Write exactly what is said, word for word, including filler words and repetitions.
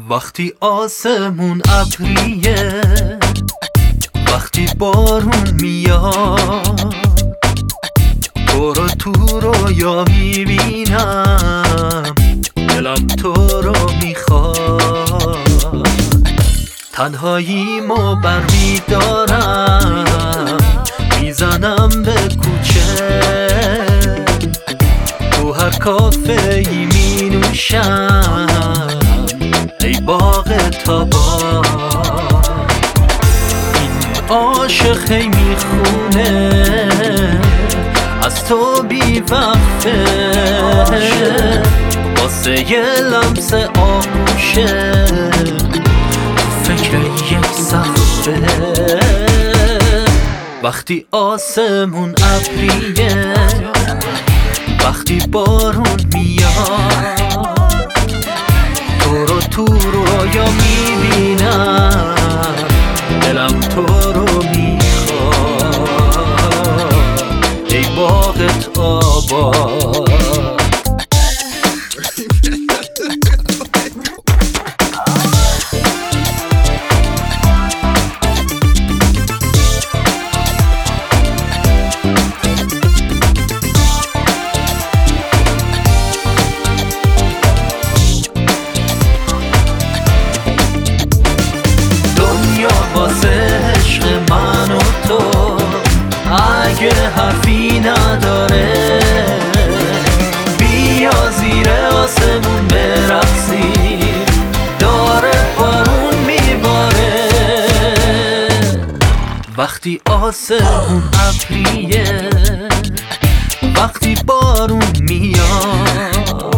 وقتی آسمون ابریه، وقتی بارون میاد، تو رو تو رویا میبینم، دلم تو رو میخواد. تنهاییمو برمیدارم، میزنم به کوچه، تو هر کافه ای می نوشم ای باغ تابان. این عاشق هی میخونه از تو بی وقفه، واسه یه لمس آغوشه تو فکر یک صفحه. وقتی آسمون ابریه، وقتی بارون میاد، تو رو تو رویا میبینم، دلم تو رو میخواد ای باغت آباد. اگه حرفی نداره بیا زیر آسمون برقصیم، داره بارون میباره. وقتی آسمون ابریه، وقتی بارون میاد،